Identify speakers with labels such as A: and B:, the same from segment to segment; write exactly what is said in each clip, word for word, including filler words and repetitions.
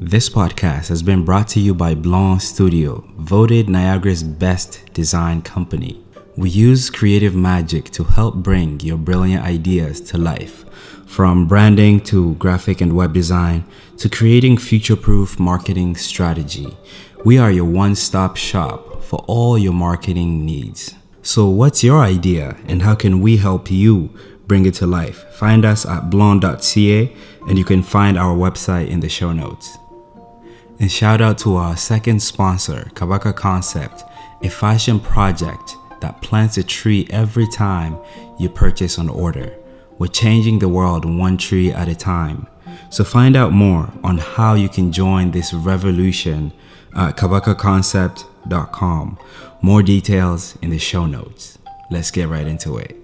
A: This podcast has been brought to you by Blanc Studio, voted Niagara's best design company. We use creative magic to help bring your brilliant ideas to life. From branding to graphic and web design to creating future-proof marketing strategy, we are your one-stop shop for all your marketing needs. So what's your idea and how can we help you bring it to life? Find us at blanc dot c a and you can find our website in the show notes. And shout out to our second sponsor, Kabaka Concept, a fashion project that plants a tree every time you purchase an order. We're changing the world one tree at a time. So find out more on how you can join this revolution at kabaka concept dot com. More details in the show notes. Let's get right into it.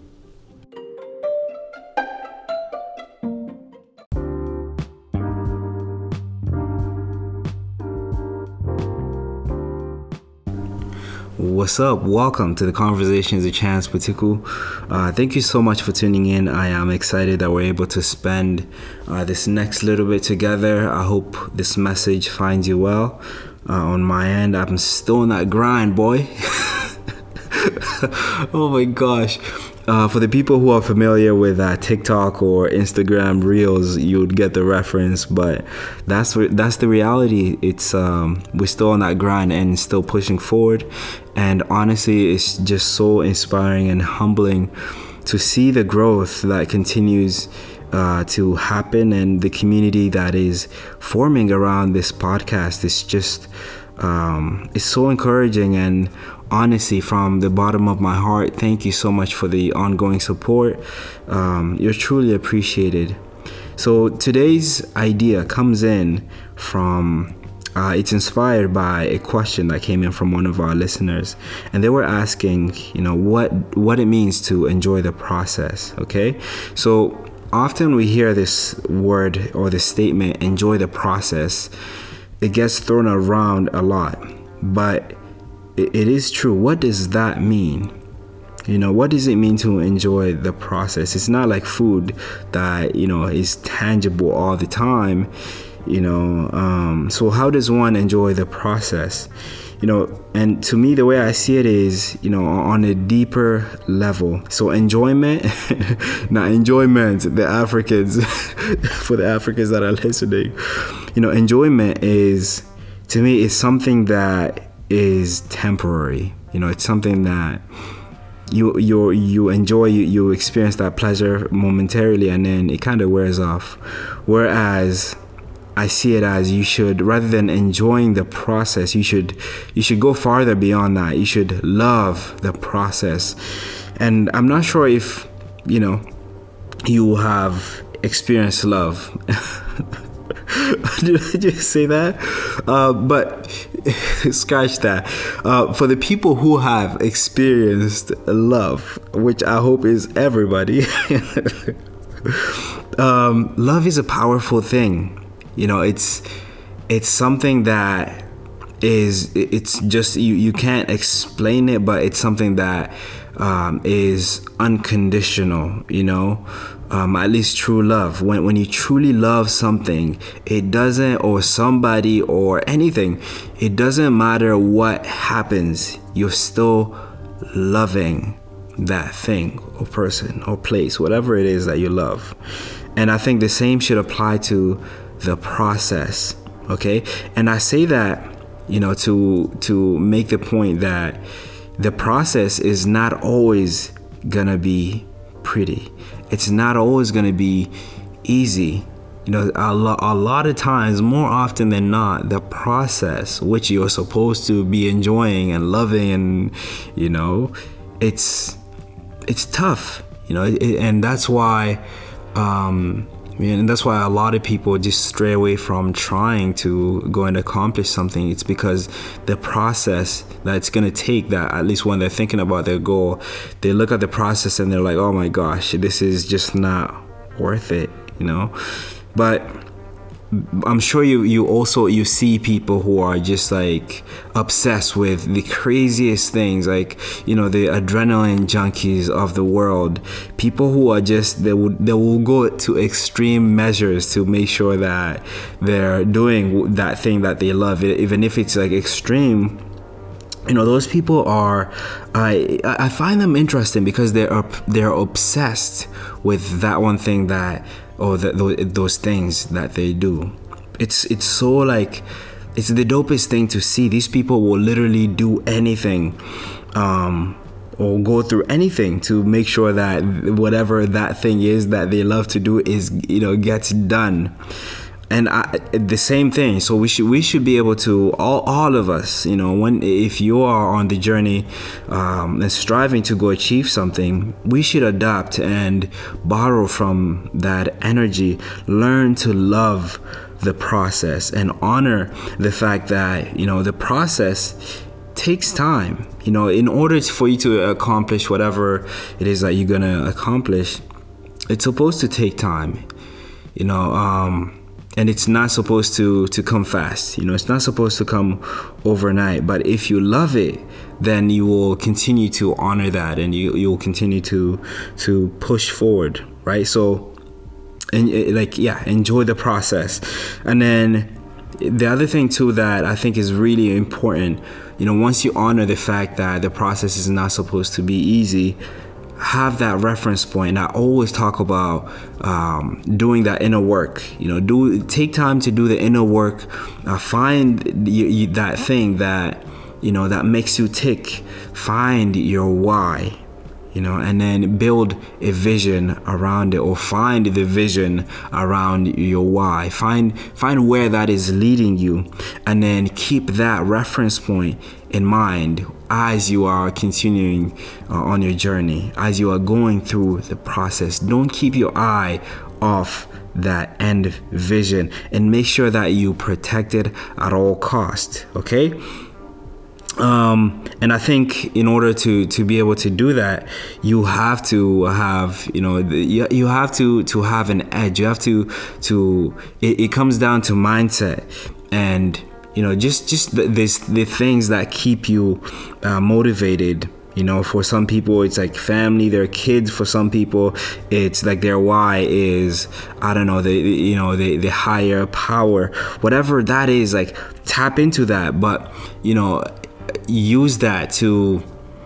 A: What's up? Welcome to the Conversations with Chance Patiku. Uh, thank you so much for tuning in. I am excited that we're able to spend uh, this next little bit together. I hope this message finds you well. Uh, on my end, I'm still in that grind, boy. Oh my gosh. Uh, for the people who are familiar with uh, TikTok or Instagram Reels, you would get the reference, but that's re- that's the reality. It's um, we're still on that grind and still pushing forward. And honestly, it's just so inspiring and humbling to see the growth that continues uh, to happen and the community that is forming around this podcast. It's just um, it's so encouraging, and honestly, from the bottom of my heart, thank you so much for the ongoing support. Um, you're truly appreciated. So today's idea comes in from, uh, it's inspired by a question that came in from one of our listeners. And they were asking, you know, what, what it means to enjoy the process, okay? So often we hear this word or this statement, enjoy the process. It gets thrown around a lot, but it is true. What does that mean? You know, what does it mean to enjoy the process? It's not like food that, you know, is tangible all the time, you know. Um, so how does one enjoy the process? You know, and to me, the way I see it is, you know, on a deeper level. So enjoyment, not enjoyment, the Africans, for the Africans that are listening, you know, enjoyment is, to me, is something that is temporary. You know, it's something that you you you enjoy, you, you experience that pleasure momentarily, and then it kind of wears off. Whereas I see it as, you should, rather than enjoying the process, you should you should go farther beyond that. You should love the process. And I'm not sure if, you know, you have experienced love. Did I just say that? Uh, but scratch that. Uh, for the people who have experienced love, which I hope is everybody, um, love is a powerful thing. You know, it's it's something that is, it's just, you, you can't explain it, but it's something that um, is unconditional, you know. Um, at least true love. When when you truly love something, it doesn't, or somebody or anything, it doesn't matter what happens, you're still loving that thing or person or place, whatever it is that you love. And I think the same should apply to the process, okay? And I say that, you know, to to make the point that the process is not always gonna be pretty. It's not always going to be easy. You know, a, lo- a lot of times, more often than not, the process, which you're supposed to be enjoying and loving, and, you know, it's it's tough, you know, it, and that's why, um, and that's why a lot of people just stray away from trying to go and accomplish something. It's because the process that it's going to take, that at least when they're thinking about their goal, they look at the process and they're like, oh my gosh, this is just not worth it, you know. But I'm sure you you also you see people who are just like obsessed with the craziest things, like, you know, the adrenaline junkies of the world. People who are just, they will they will go to extreme measures to make sure that they're doing that thing that they love, even if it's like extreme. You know, those people are, I I find them interesting because they're up, they're obsessed with that one thing that, or the, those things that they do. It's it's so like, it's the dopest thing to see. These people will literally do anything, um, or go through anything to make sure that whatever that thing is that they love to do is, you know, gets done. And I, the same thing. So we should we should be able to, all, all of us, you know, when if you are on the journey um, and striving to go achieve something, we should adapt and borrow from that energy. Learn to love the process and honor the fact that, you know, the process takes time. You know, in order for you to accomplish whatever it is that you're gonna accomplish, it's supposed to take time. You know. Um, And it's not supposed to, to come fast. You know, it's not supposed to come overnight. But if you love it, then you will continue to honor that, and you you'll continue to to push forward, right? So, and like, yeah, enjoy the process. And then the other thing too that I think is really important, you know, once you honor the fact that the process is not supposed to be easy, have that reference point. I always talk about um, doing that inner work. You know, do take time to do the inner work. Uh, find you, you, that thing that, you know, that makes you tick. Find your why, you know, and then build a vision around it, or find the vision around your why. Find find where that is leading you, and then keep that reference point in mind as you are continuing uh, on your journey, as you are going through the process. Don't keep your eye off that end vision, and make sure that you protect it at all costs. Okay. Um, and I think in order to, to be able to do that, you have to have, you know, you, you have to, to have an edge. You have to, to, it, it comes down to mindset, and, you know, just, just the, this, the things that keep you uh, motivated. You know, for some people, it's like family, their kids. For some people, it's like their why is, I don't know, the, you know, the, the higher power, whatever that is, like tap into that. But, you know, use that to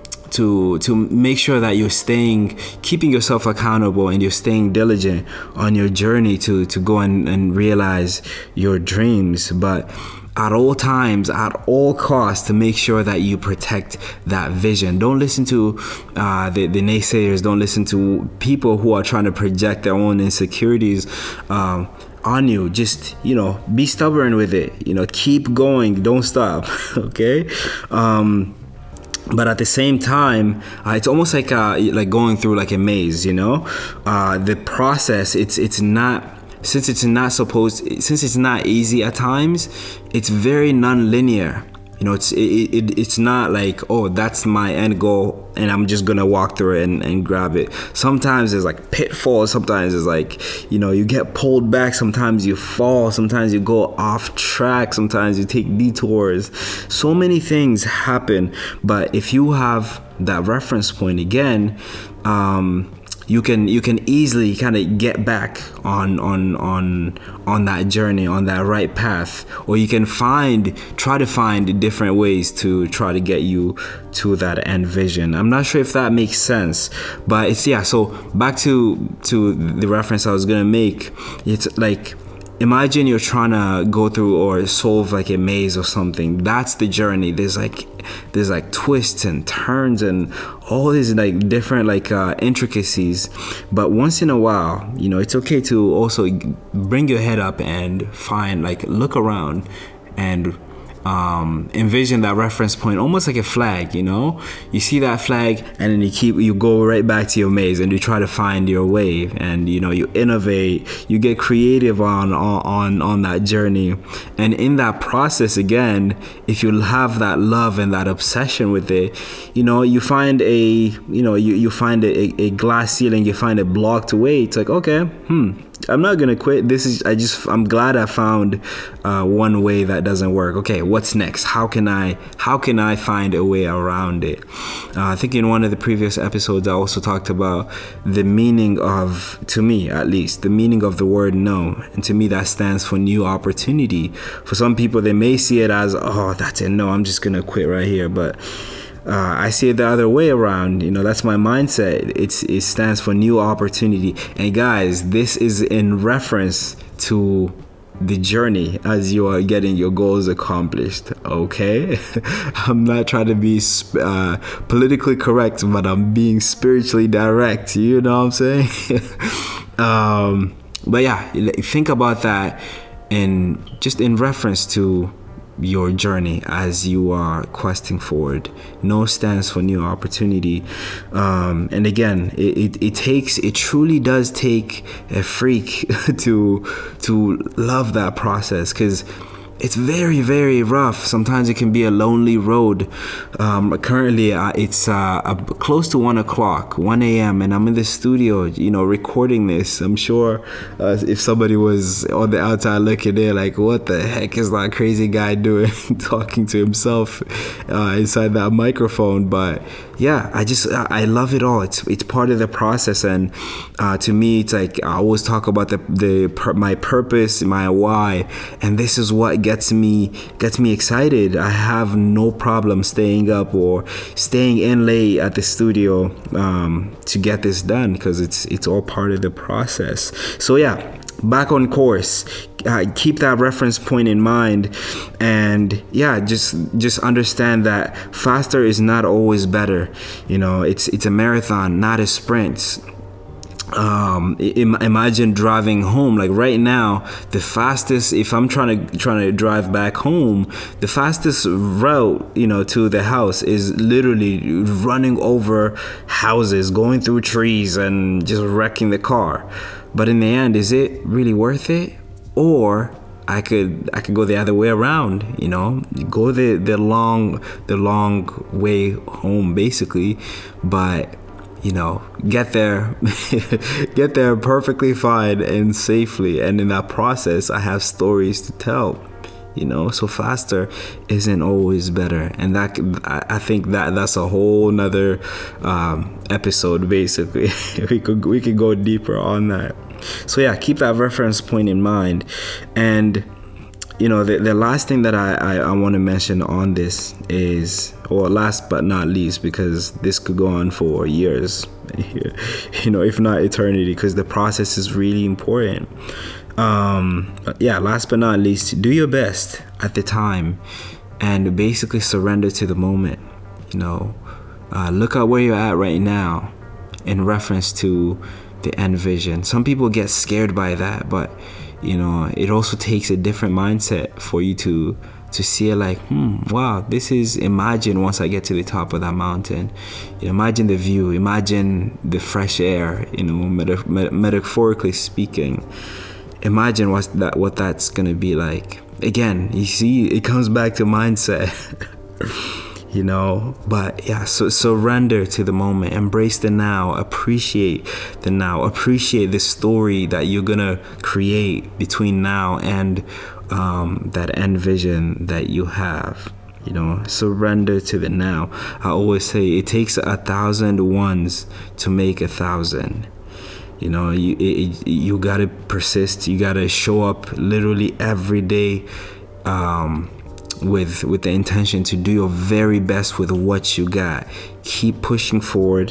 A: to to make sure that you're staying, keeping yourself accountable, and you're staying diligent on your journey to to go and, and realize your dreams. But at all times, at all costs, to make sure that you protect that vision. Don't listen to uh, the, the naysayers. Don't listen to people who are trying to project their own insecurities um, on you. Just, you know, be stubborn with it. You know, keep going. Don't stop. Okay. Um, But at the same time, uh, it's almost like uh, like going through like a maze. You know, uh, the process. It's it's not. Since it's not supposed, since it's not easy at times, it's very non-linear. You know, it's it, it, it's not like, oh, that's my end goal and I'm just gonna walk through it and, and grab it. Sometimes there's like pitfalls. Sometimes it's like, you know, you get pulled back. Sometimes you fall. Sometimes you go off track. Sometimes you take detours. So many things happen. But if you have that reference point again, um, you can you can easily kind of get back on on on on that journey, on that right path, or you can find try to find different ways to try to get you to that end vision. I'm not sure if that makes sense, but it's yeah. So back to to the reference I was gonna make. It's like, imagine you're trying to go through or solve like a maze or something. That's the journey. There's like there's like twists and turns and all these like different like uh, intricacies. But once in a while, you know, it's okay to also bring your head up and find, like, look around and um, envision that reference point, almost like a flag. You know, you see that flag, and then you keep you go right back to your maze, and you try to find your way, and you know, you innovate, you get creative on on on that journey. And in that process, again, if you have that love and that obsession with it, you know, you find a you know you you find a, a glass ceiling, you find it blocked away. It's like, okay, hmm I'm not gonna quit. This is I just I'm glad I found uh, one way that doesn't work. Okay, what's next? How can I how can I find a way around it? Uh, I think in one of the previous episodes I also talked about the meaning of, to me at least, the meaning of the word no, and to me that stands for new opportunity. For some people, they may see it as, oh, that's it, no, I'm just gonna quit right here, but Uh, I see it the other way around. You know, that's my mindset. It's it stands for new opportunity. And guys, this is in reference to the journey as you are getting your goals accomplished. Okay, I'm not trying to be uh, politically correct, but I'm being spiritually direct. You know what I'm saying? um, but yeah, think about that, and just in reference to your journey as you are questing forward. No stands for new opportunity, um, and again, it, it, it takes it truly does take a freak to to love that process, because it's very, very rough. Sometimes it can be a lonely road. Um, currently, uh, it's uh, uh, close to one o'clock, one a.m., and I'm in the studio, you know, recording this. I'm sure uh, if somebody was on the outside looking in, like, what the heck is that crazy guy doing, talking to himself uh, inside that microphone? But yeah, I just I love it all. It's it's part of the process, and uh, to me, it's like I always talk about the the my purpose, my why, and this is what gets me gets me excited. I have no problem staying up or staying in late at the studio um, to get this done, because it's it's all part of the process. So yeah, back on course. Uh, keep that reference point in mind, and yeah, just just understand that faster is not always better. You know, it's it's a marathon, not a sprint. Um, im- imagine driving home. Like right now, the fastest, if I'm trying to trying to drive back home, the fastest route, you know, to the house is literally running over houses, going through trees, and just wrecking the car. But in the end, is it really worth it? Or I could I could go the other way around, you know, go the the long the long way home, basically, but you know, get there, get there perfectly fine and safely. And in that process, I have stories to tell, you know, so faster isn't always better. And that, I think that that's a whole nother um, episode, basically. we could, we could go deeper on that. So yeah, keep that reference point in mind. And you know, the, the last thing that I, I, I want to mention on this is, or last but not least, because this could go on for years, you know, if not eternity, because the process is really important. Um, yeah, last but not least, do your best at the time and basically surrender to the moment. You know, uh, look at where you're at right now in reference to the end vision. Some people get scared by that, but you know, it also takes a different mindset for you to to see it like, hmm, wow, this is, imagine once I get to the top of that mountain, you know, imagine the view, imagine the fresh air, you know, meta- meta- metaphorically speaking, imagine what's that, what that's gonna be like. Again, you see, it comes back to mindset. You know, but yeah, so surrender to the moment, embrace the now, appreciate the now, appreciate the story that you're gonna create between now and um, that end vision that you have. You know, surrender to the now. I always say it takes a thousand ones to make a thousand. You know, you it, you gotta persist. You gotta show up literally every day. Um, with with the intention to do your very best with what you got. Keep pushing forward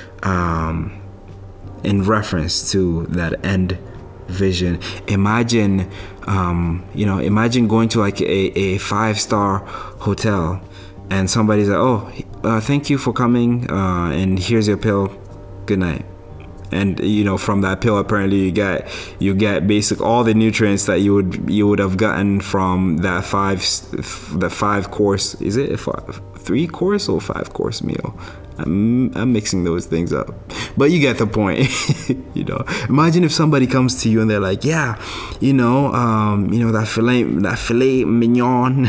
A: um, in reference to that end vision. Imagine, um, you know, imagine going to like a, a five-star hotel and somebody's like, oh, uh, thank you for coming, uh, and here's your pill, good night. And you know, from that pill, apparently you get you get basic all the nutrients that you would you would have gotten from that five the five course. Is it a five, three course or five course meal? I'm I'm mixing those things up, but you get the point. You know, imagine if somebody comes to you and they're like, yeah, you know, um, you know that filet that filet mignon.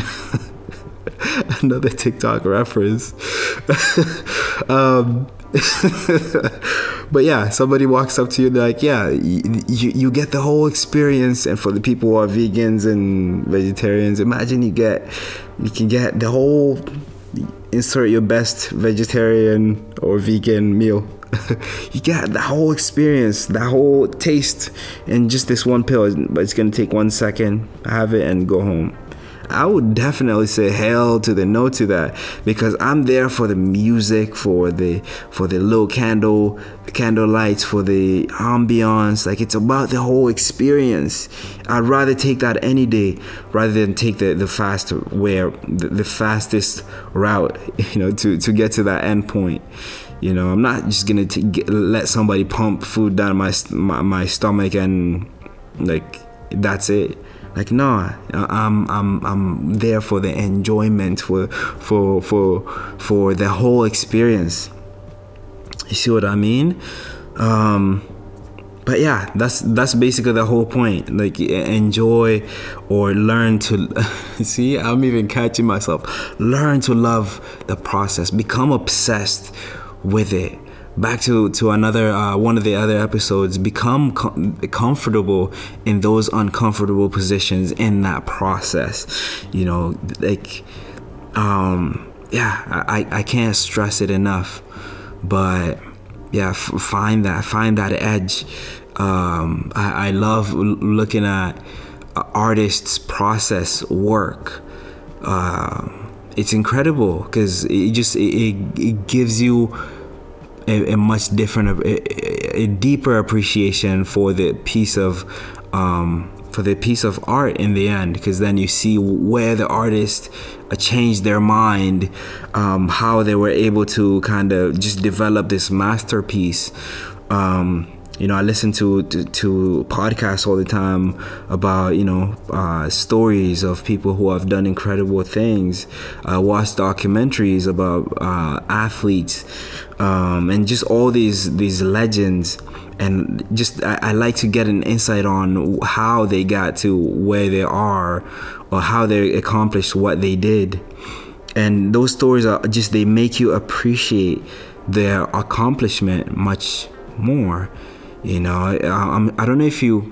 A: Another TikTok reference. um, But yeah, somebody walks up to you, they're like, yeah, you, you you get the whole experience. And for the people who are vegans and vegetarians, imagine you get you can get the whole, insert your best vegetarian or vegan meal. You get the whole experience, the whole taste in just this one pill. But it's gonna take one second, have it, and go home. I would definitely say hell to the no to that, because I'm there for the music, for the for the little candle candle lights, for the ambiance. Like, it's about the whole experience. I'd rather take that any day rather than take the the fast where the, the fastest route, you know, to to get to that end point. You know, I'm not just gonna t- get, let somebody pump food down my, my my stomach and like that's it. Like, no, I'm I'm I'm there for the enjoyment, for for for for the whole experience. You see what I mean? Um, but yeah, that's that's basically the whole point. Like, enjoy or learn to see. I'm even catching myself. Learn to love the process. Become obsessed with it. Back to to another uh, one of the other episodes. Become com- comfortable in those uncomfortable positions in that process. You know, like, um, yeah, I I can't stress it enough. But yeah, f- find that find that edge. Um, I, I love l- looking at uh, artists' process work. Uh, it's incredible because it just it, it gives you A, a much different, a, a deeper appreciation for the piece of, um, for the piece of art in the end, because then you see where the artist changed their mind, um, how they were able to kind of just develop this masterpiece. Um, you know, I listen to, to to podcasts all the time about, you know, uh, stories of people who have done incredible things. I watch documentaries about uh, athletes, um, and just all these these legends. And just I, I like to get an insight on how they got to where they are, or how they accomplished what they did. And those stories are just, they make you appreciate their accomplishment much more. You know, I, I'm, I don't know if you,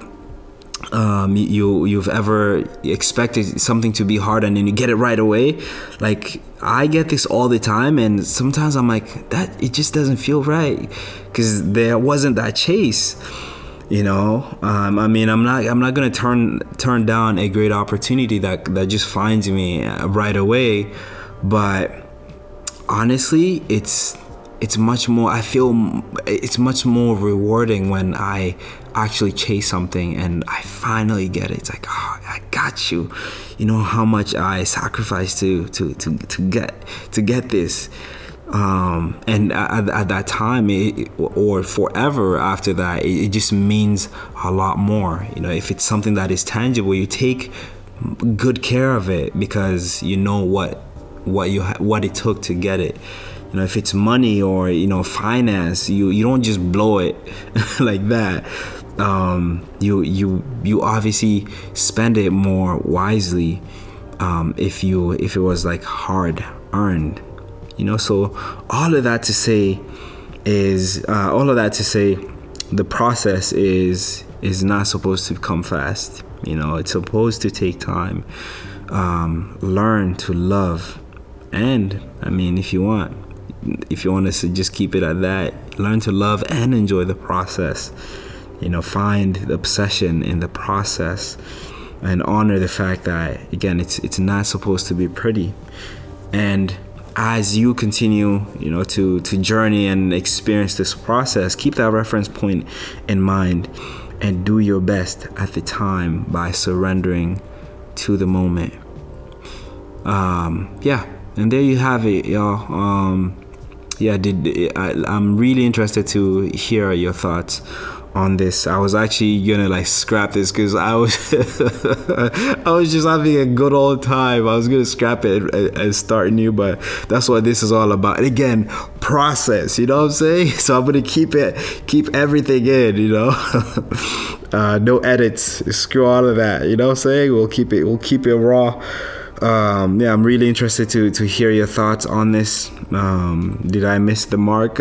A: um, you, you've ever expected something to be hard and then you get it right away. Like, I get this all the time, and sometimes I'm like, that, it just doesn't feel right, because there wasn't that chase. You know, um, I mean, I'm not, I'm not gonna turn turn down a great opportunity that that just finds me right away, but honestly, it's. It's much more, I feel it's much more rewarding when I actually chase something and I finally get it. It's like, oh, I got you. You know how much I sacrificed to to to, to get to get this. Um, and at, at that time, it, or forever after that, it, it just means a lot more. You know, if it's something that is tangible, you take good care of it because you know what what you ha- what it took to get it. You know, if it's money or, you know, finance, you, you don't just blow it like that. Um, you you you obviously spend it more wisely um, if you if it was like hard earned. You know, so all of that to say is uh, all of that to say, the process is is not supposed to come fast. You know, it's supposed to take time. Um, learn to love, and I mean, if you want. If you want us to just keep it at that, learn to love and enjoy the process. You know, find the obsession in the process and honor the fact that, again, it's it's not supposed to be pretty. And as you continue, you know, to, to journey and experience this process, keep that reference point in mind and do your best at the time by surrendering to the moment. Um, yeah, and there you have it, y'all. Um, Yeah, did I, I'm really interested to hear your thoughts on this. I was actually gonna like scrap this because I was I was just having a good old time. I was gonna scrap it and, and start new, but that's what this is all about. And again, process. You know what I'm saying? So I'm gonna keep it, keep everything in. You know, uh, no edits. Screw all of that. You know what I'm saying? We'll keep it. We'll keep it raw. um, yeah, I'm really interested to to hear your thoughts on this. Um, did I miss the mark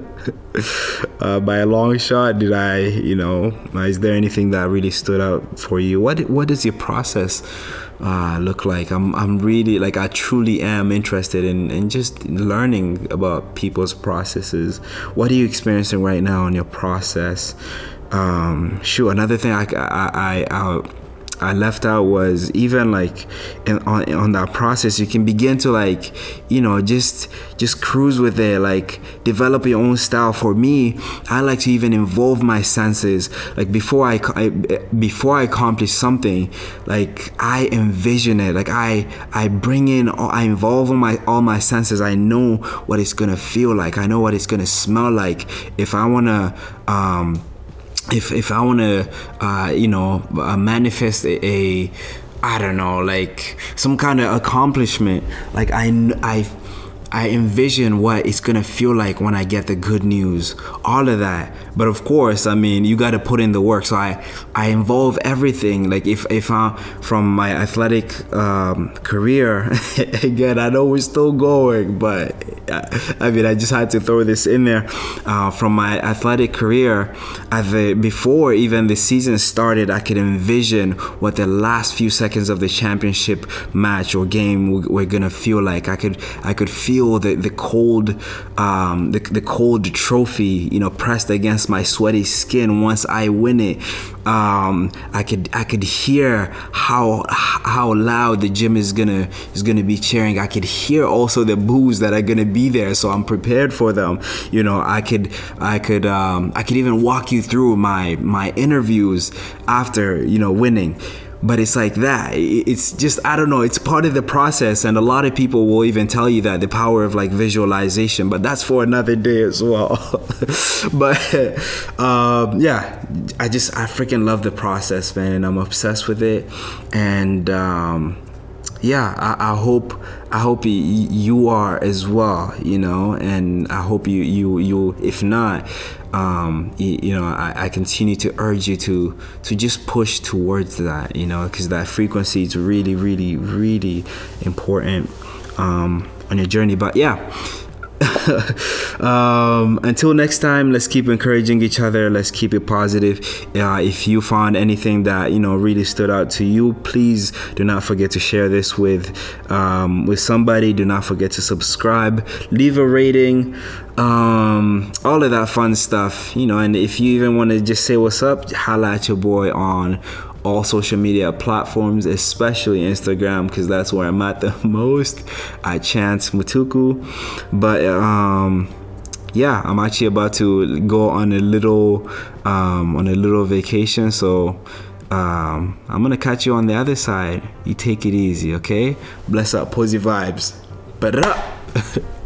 A: uh, by a long shot? Did I, you know, is there anything that really stood out for you? What what does your process uh, look like? I'm I'm really like I truly am interested in, in just learning about people's processes. What are you experiencing right now in your process? Um, shoot, another thing I I I. I I left out was even like in, on on that process, you can begin to like, you know, just just cruise with it, like develop your own style. For me, I like to even involve my senses. Like before I, I before I accomplish something, like I envision it. Like I I bring in, I involve all my all my senses. I know what it's gonna feel like. I know what it's gonna smell like. If I wanna. Um, If if I want to, uh, you know, uh, manifest a, a, I don't know, like some kind of accomplishment, like I, I, I envision what it's gonna feel like when I get the good news, all of that. But of course, I mean, you got to put in the work. So I, I involve everything. Like if if I from my athletic um, career, again, I know we're still going, but I mean, I just had to throw this in there. Uh, from my athletic career, at the, before even the season started, I could envision what the last few seconds of the championship match or game were gonna feel like. I could I could feel the the cold um, the the cold trophy, you know, pressed against my sweaty skin once I win it. Um, I could I could hear how how loud the gym is gonna is gonna be cheering. I could hear also the boos that are gonna be there, so I'm prepared for them. You know, I could I could um, I could even walk you through my my interviews after, you know, winning. But it's like that. It's just, I don't know, it's part of the process. And a lot of people will even tell you that, the power of like visualization, but that's for another day as well. But um, yeah, I just, I freaking love the process, man. I'm obsessed with it. And um, yeah, I, I hope, I hope y- you are as well, you know, and I hope you, you, you, if not, um, you, you know, I, I continue to urge you to, to just push towards that, you know, because that frequency is really, really, really important, um, on your journey. But yeah, um, until next time, let's keep encouraging each other. Let's keep it positive. Uh, if you found anything that, you know, really stood out to you, please do not forget to share this with um, with somebody. Do not forget to subscribe, leave a rating, um, all of that fun stuff, you know. And if you even want to just say what's up, holla at your boy on all social media platforms, especially Instagram, because that's where I'm at the most, at Chance Mutuku. But um yeah, I'm actually about to go on a little um on a little vacation, so um I'm gonna catch you on the other side. You take it easy, okay? Bless up, posy vibes. But